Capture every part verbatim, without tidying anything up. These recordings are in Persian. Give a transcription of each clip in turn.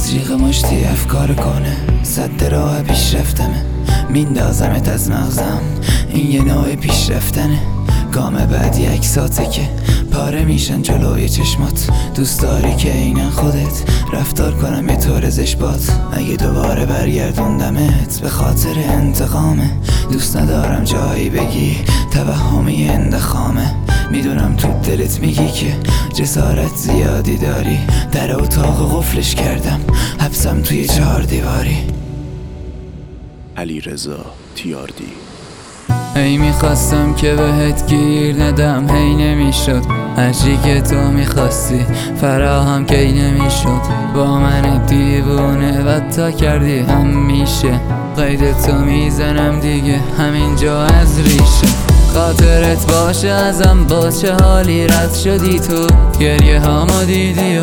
از جیغ مشتی افکار کنه صد راه پیشرفتمه، میندازمت از مغزم، این یه نوع پیشرفتنه. گام بعدی عکساته که پاره میشن جلوی چشمات، دوست داری که اینن خودت رفتار کنم یه طور زشبات. اگه دوباره برگردوندمت به خاطر انتقامه، دوست ندارم جایی بگی توهمی اندخامه. میدونم تو دلت میگی که جسارت زیادی داری، در اتاق قفلش کردم حبسم توی چهار دیواری. علیرضا تیاردی. هی میخواستم که بهت گیر ندم، هی نمیشد. هرچی که تو میخواستی فراهم کی نمیشد. با من دیوونه بدتا کردی همیشه، قید تو میزنم دیگه همینجا از ریشه. خاطرت باشه ازم با چه حالی رد شدی تو، گریه هامو دیدی و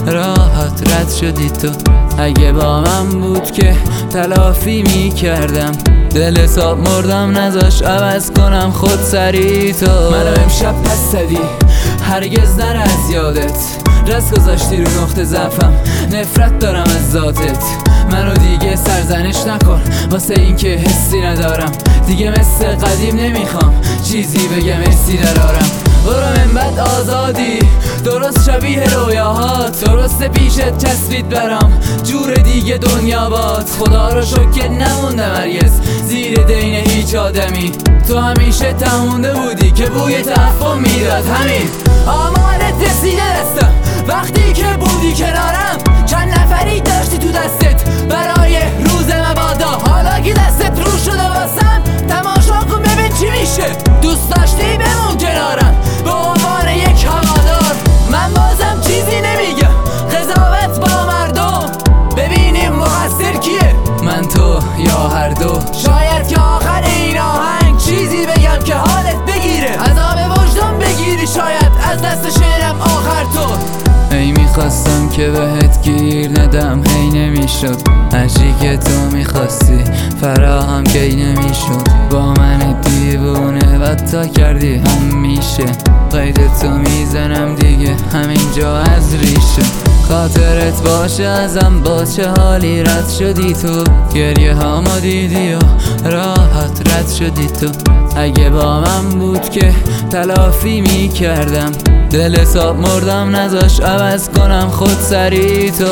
راحت رد شدی تو. اگه با من بود که تلافی میکردم، دل حساب مردم نذاش عوض کنم خود سری تو. منو امشب پس زدی هرگز نره از یادت، رس گذاشتی رو نقطه ضعفم، نفرت دارم از ذاتت. منو دیگه سرزنش نکن واسه این که حسی ندارم، دیگه مثل قدیم نمیخوام چیزی بگم حسی درارم. برو من بعد آزادی درست شبیه رویاهات، درست پیشت چسبید برام جور دیگه دنیا باد. خدا رو شکر نموندم هرگز زیر دین هیچ آدمی، تو همیشه تمونده بودی که بوی تعفن میداد. همین آمانت رسیده دستم وقتی که بودی کنارم، چند نفری داشتی تو دستت برای روز مبادا. حالا که دستت رو شده واسم تماشا کن ببین چی میشه. دوست داشتی بمون کنارم به عنوان یک هوادار، من بازم چیزی نمیگم. قضاوت با مردم ببینیم مقصر کیه، من تو یا هر دو. شاید که آخر این آهنگ چیزی بگم که حالت بگیره، عذاب وجدان بگیری شاید از دست شعرم آخر تو. هی میخواستم که بهت گیر ندم، هی نمیشد. هرچی که تو میخواستی فراهم کی نمیشد. با من دیوونه بدتا کردی همیشه، قید تو میزنم دیگه همینجا از ریشه. خاطرت باشه ازم با چه حالی رد شدی تو، گریه هامو دیدی و راحت رد شدی تو. اگه با من بود که تلافی میکردم، دل حساب مردم نذاش عوض کنم خود سری تو.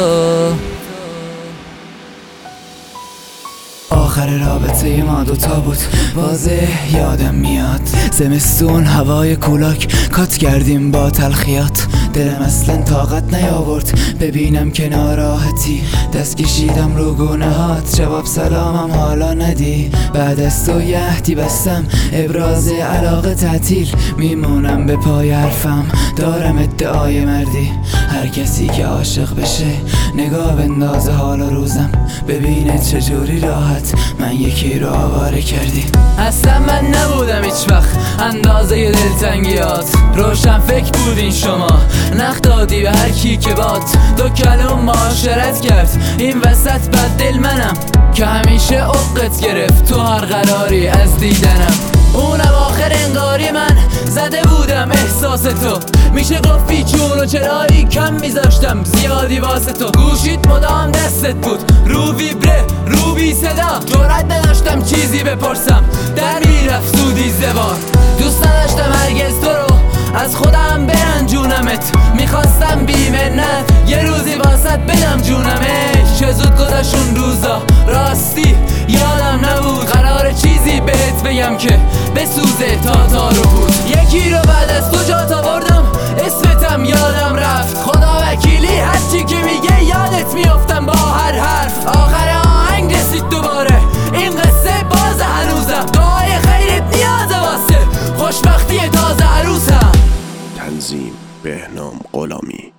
آخر رابطه ما دوتا بود واضح یادم میاد، زمستون هوای کولاک کات کردیم با تلخیات. دلم اصلا طاقت نیاورد ببینم که ناراحتی، دست کشیدم رو گونه هات جواب سلامم حالا ندی. بعد از تو یهدی بستم ابراز علاقه تعطیل، میمونم به پای حرفم دارم ادعای مردی. هر کسی که عاشق بشه نگاه بندازه حالا روزم، ببینه چجوری راحت من یکی رو آواره کردی. اصلا من نبودم هیچ وقت اندازه دلتنگیات، روشن فکر بودین شما نخ دادی به هر کی که بات. دو کلم معاشرت کرد این وسط بد دل منم، که همیشه عقت گرفت تو هر قراری از دیدنم. اونم آخر انگاری من زده بودم احساس تو، میشه گفت بیچون و چرایی کم میذاشتم زیادی واسه تو. گوشید مدام دستت بود رو ویبره رو بی صدا، جرأت نداشتم چیزی بپرسم در میرفت سودی زبار. دوست نداشتم هرگز تو رو از خودم برنجونمت، میخواستم بی منت یه روزی واسط بدم جونمت. چه زود گذشون روزا راستی یادم نبود، قرار چیزی بهت بگم که بسوزه تا تا رو بود. یکی رو بعد از تو جات آوردم اسمتم یادم رفت، خدا وکیلی هرچی که میگه یادت میافتم با هر حرف. آخر آهنگ رسید دوباره این قصه باز هنوزم، دعای خیرت نیازه واسه خوشبختی تازه عروسم. تنظیم بهنام غلامی.